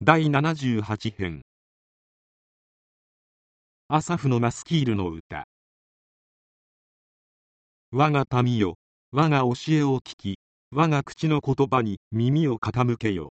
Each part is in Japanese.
第78編。アサフのマスキールの歌。我が民よ、我が教えを聞き、我が口の言葉に耳を傾けよ。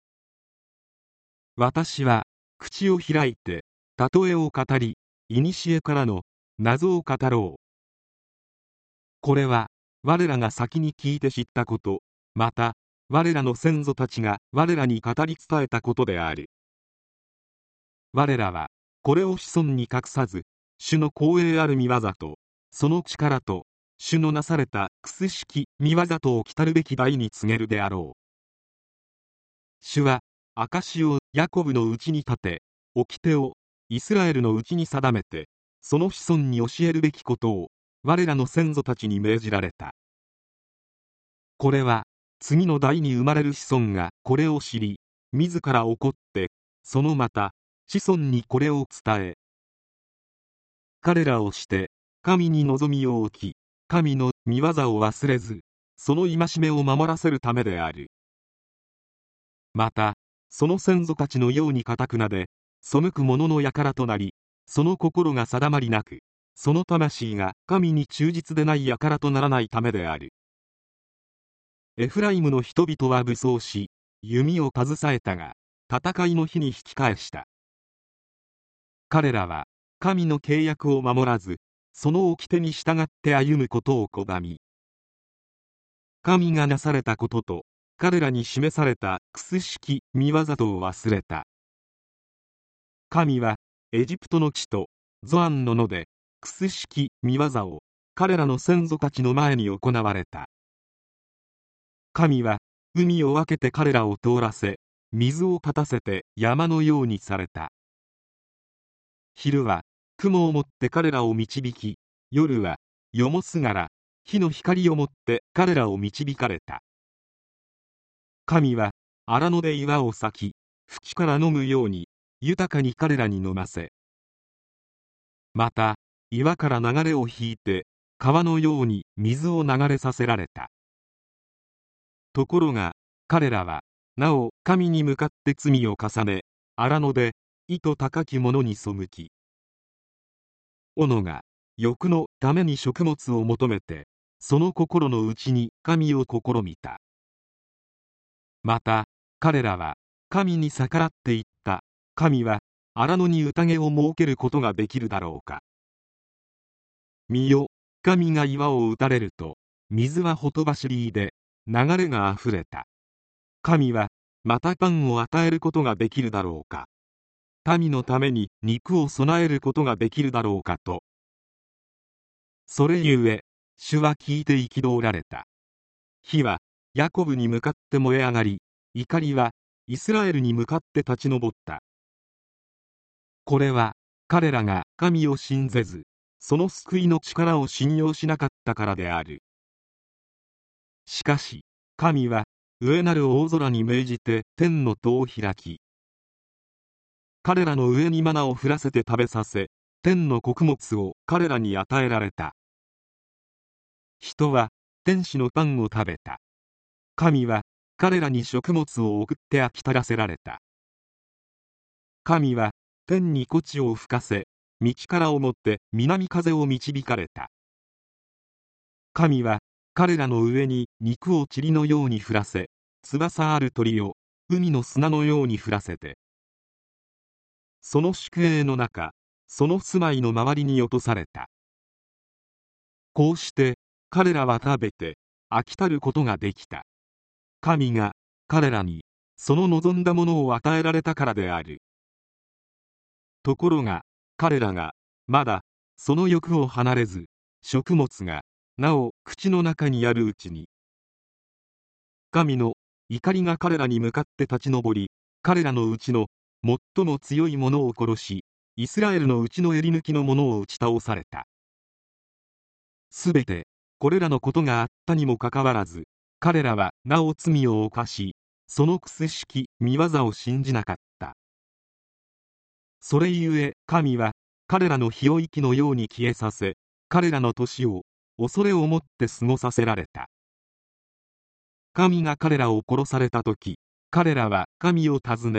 私は口を開いて例えを語り、古からの謎を語ろう。これは我らが先に聞いて知ったこと、また我らの先祖たちが我らに語り伝えたことである。我らはこれを子孫に隠さず、主の光栄ある御業とその力と主のなされた屈し御業とを来るべき代に告げるであろう。主は証をヤコブのうちに立て、掟をイスラエルのうちに定めて、その子孫に教えるべきことを我らの先祖たちに命じられた。これは次の代に生まれる子孫がこれを知り、自ら起こってそのまた子孫にこれを伝え、彼らをして神に望みを置き、神の御業を忘れず、その戒めを守らせるためである。またその先祖たちのように堅なで背く者の輩となり、その心が定まりなく、その魂が神に忠実でない輩とならないためである。エフライムの人々は武装し、弓を携えたが、戦いの日に引き返した。彼らは神の契約を守らず、その掟に従って歩むことを拒み、神がなされたことと彼らに示された屈し御業とを忘れた。神はエジプトの地とゾアンの野で屈し御業を彼らの先祖たちの前に行われた。神は海を分けて彼らを通らせ、水を立たせて山のようにされた。昼は雲をもって彼らを導き、夜はよもすがら火の光をもって彼らを導かれた。神は荒野で岩を裂き、淵から飲むように豊かに彼らに飲ませ、また岩から流れを引いて川のように水を流れさせられた。ところが彼らはなお神に向かって罪を重ね、荒野で意図高き者に背き、斧が欲のために食物を求めて、その心の内に神を試みた。また彼らは神に逆らっていった。神は荒野に宴を設けることができるだろうか。見よ、神が岩を打たれると水はほとばしりで流れがあふれた。神はまたパンを与えることができるだろうか。民のために肉を備えることができるだろうかと。それゆえ主は聞いて憤られた。火はヤコブに向かって燃え上がり、怒りはイスラエルに向かって立ち上った。これは彼らが神を信ぜず、その救いの力を信用しなかったからである。しかし神は上なる大空に命じて天の戸を開き、彼らの上にマナを降らせて食べさせ、天の穀物を彼らに与えられた。人は天使のパンを食べた。神は彼らに食物を送って飽き足らせられた。神は天に呼地を吹かせ、道からをもって南風を導かれた。神は彼らの上に肉を塵のように降らせ、翼ある鳥を海の砂のように降らせて、その宿営の中、その住まいの周りに落とされた。こうして彼らは食べて飽き足ることができた。神が彼らにその望んだものを与えられたからである。ところが彼らがまだその欲を離れず、食物がなお口の中にあるうちに、神の怒りが彼らに向かって立ち上り、彼らのうちの最も強い者を殺し、イスラエルのうちの襟抜きの者を打ち倒された。すべてこれらのことがあったにもかかわらず、彼らはなお罪を犯し、その屈し御業を信じなかった。それゆえ神は彼らの日を息のように消えさせ、彼らの年を恐れをもって過ごさせられた。神が彼らを殺された時、彼らは神を訪ね、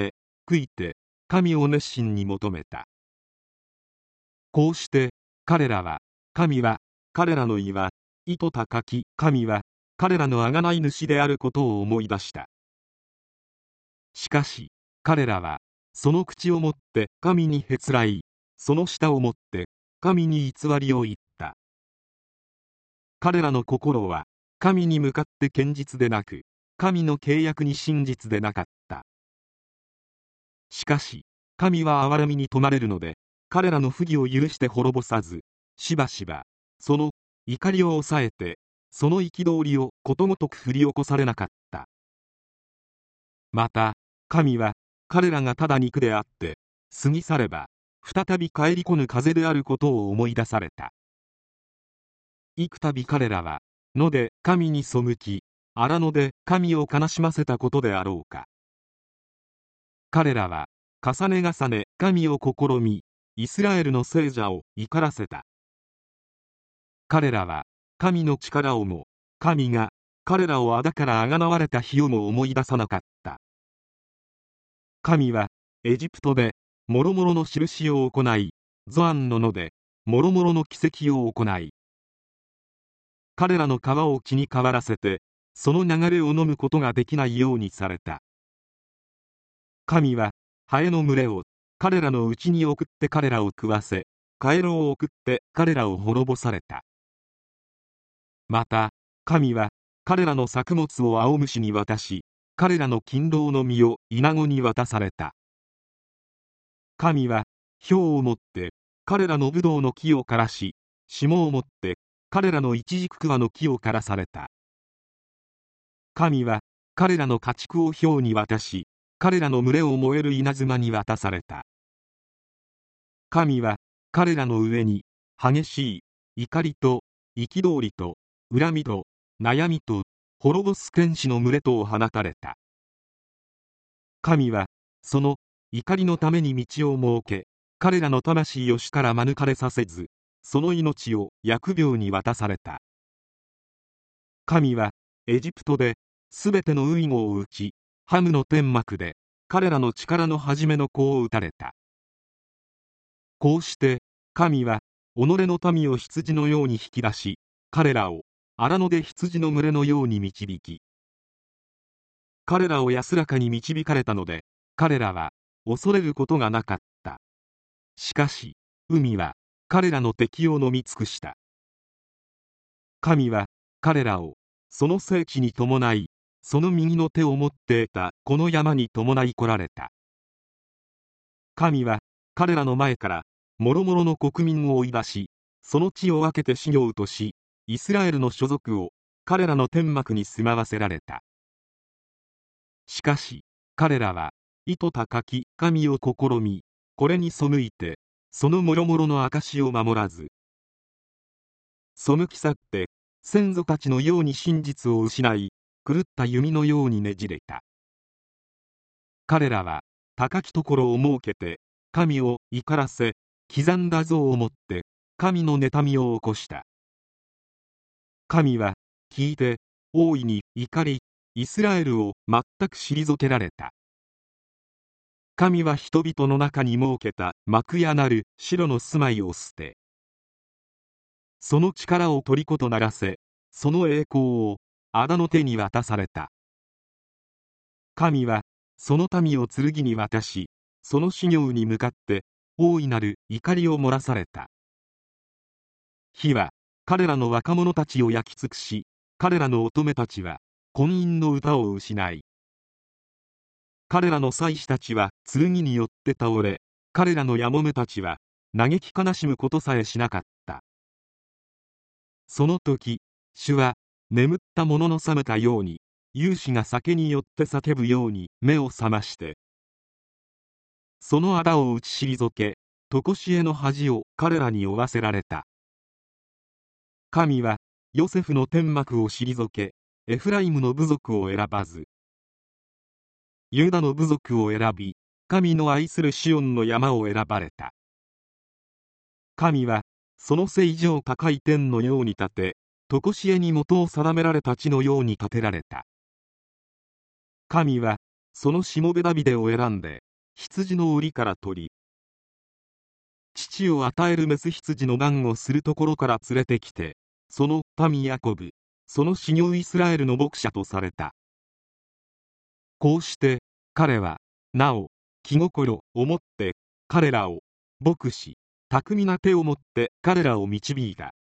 悔いて神を熱心に求めた。こうして彼らは、神は彼らの岩、意図高き神は彼らの贖い主であることを思い出した。しかし彼らはその口をもって神にへつらい、その舌をもって神に偽りを言った。彼らの心は神に向かって堅実でなく、神の契約に真実でなかった。しかし神は憐れみに富まれるので、彼らの不義を許して滅ぼさず、しばしばその怒りを抑えて、その憤りをことごとく振り起こされなかった。また神は彼らがただ肉であって過ぎ去れば再び帰り来ぬ風であることを思い出された。幾度彼らは野で神に背き、荒野で神を悲しませたことであろうか。彼らは重ね重ね神を試み、イスラエルの聖者を怒らせた。彼らは神の力をも、神が彼らを仇からあがなわれた日をも思い出さなかった。神はエジプトでもろもろの印を行い、ゾアンの野でもろもろの奇跡を行い、彼らの川を血に変わらせて、その流れを飲むことができないようにされた。神はハエの群れを彼らのうちに送って彼らを食わせ、カエルを送って彼らを滅ぼされた。また神は彼らの作物を青虫に渡し、彼らの勤労の実をイナゴに渡された。神は雹をもって彼らのブドウの木を枯らし、霜をもって彼らのイチジク桑の木を枯らされた。神は彼らの家畜を雹に渡し、彼らの群れを燃える稲妻に渡された。神は彼らの上に激しい怒りと憤りと恨みと悩みと滅ぼす天使の群れとを放たれた。神はその怒りのために道を設け、彼らの魂を死から免れさせず、その命を疫病に渡された。神はエジプトですべてのウイゴを打ち、ハムの天幕で彼らの力の初めの子を打たれた。こうして神は己の民を羊のように引き出し、彼らを荒野で羊の群れのように導き、彼らを安らかに導かれたので、彼らは恐れることがなかった。しかし海は彼らの敵を飲み尽くした。神は彼らをその聖地に伴い、その右の手を持って得たこの山に伴い来られた。神は彼らの前からもろもろの国民を追い出し、その地を分けて仕業とし、イスラエルの所属を彼らの天幕に住まわせられた。しかし彼らは意図高き神を試み、これに背いてそのもろもろの証を守らず、背き去って先祖たちのように真実を失い、狂った弓のようにねじれた。彼らは高きところを設けて神を怒らせ、刻んだ像をもって神の妬みを起こした。神は聞いて大いに怒り、イスラエルを全く退けられた。神は人々の中に設けた幕やなる白の住まいを捨て、その力を虜とならせ、その栄光を仇の手に渡された。神はその民を剣に渡し、その修行に向かって大いなる怒りを漏らされた。火は彼らの若者たちを焼き尽くし、彼らの乙女たちは婚姻の歌を失い、彼らの祭司たちは剣によって倒れ、彼らのやもめたちは嘆き悲しむことさえしなかった。その時、主は眠った者の覚めたように、勇士が酒によって叫ぶように目を覚まして、その仇を打ち退け、常しえの恥を彼らに負わせられた。神はヨセフの天幕を退け、エフライムの部族を選ばず、ユダの部族を選び、神の愛するシオンの山を選ばれた。神はその聖上高い天のように建て、常しえに元を定められた地のように建てられた。神はそのしもべダビデを選んで、 羊の檻から取り、乳を与えるメス羊の番をするところから連れてきて、その民ヤコブ、その子女イスラエルの牧者とされた。こうして彼はなお気心を持って彼らを牧し、巧みな手を持って彼らを導いた。